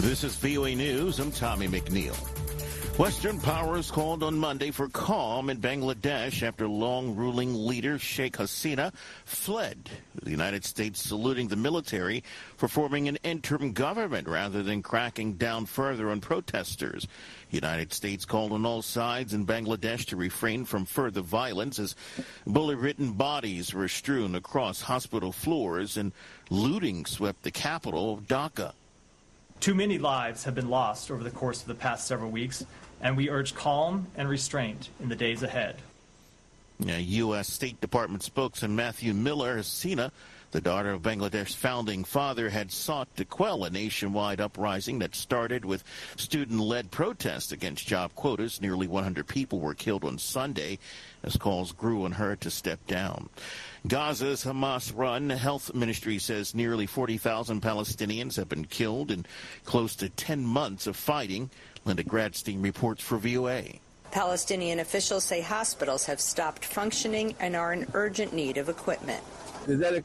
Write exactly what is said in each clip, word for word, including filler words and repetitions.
This is V O A News. I'm Tommy McNeil. Western powers called on Monday for calm in Bangladesh after long-ruling leader Sheikh Hasina fled, with the United States saluting the military for forming an interim government rather than cracking down further on protesters. The United States called on all sides in Bangladesh to refrain from further violence as bullet-ridden bodies were strewn across hospital floors and looting swept the capital of Dhaka. Too many lives have been lost over the course of the past several weeks, and we urge calm and restraint in the days ahead. A U S State Department spokesman Matthew Miller Hasina, the daughter of Bangladesh's founding father, had sought to quell a nationwide uprising that started with student-led protests against job quotas. Nearly one hundred people were killed on Sunday as calls grew on her to step down. Gaza's Hamas-run health ministry says nearly forty thousand Palestinians have been killed in close to ten months of fighting. Linda Gradstein reports for V O A. Palestinian officials say hospitals have stopped functioning and are in urgent need of equipment. Khalil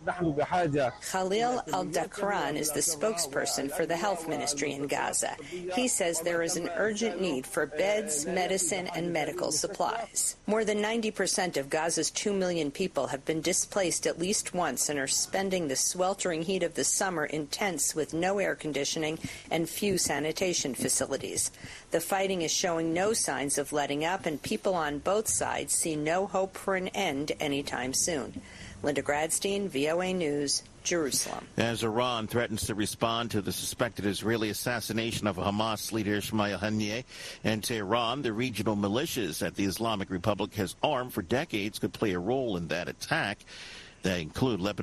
Al-Dakran is the spokesperson for the health ministry in Gaza. He says there is an urgent need for beds, medicine, and medical supplies. More than ninety percent of Gaza's two million people have been displaced at least once and are spending the sweltering heat of the summer in tents with no air conditioning and few sanitation facilities. The fighting is showing no signs of letting up, and people on both sides see no hope for an end anytime soon. Linda Gradstein, V O A News, Jerusalem. As Iran threatens to respond to the suspected Israeli assassination of Hamas leader Ismail Haniyeh in Tehran, the regional militias that the Islamic Republic has armed for decades could play a role in that attack. They include Lebanon.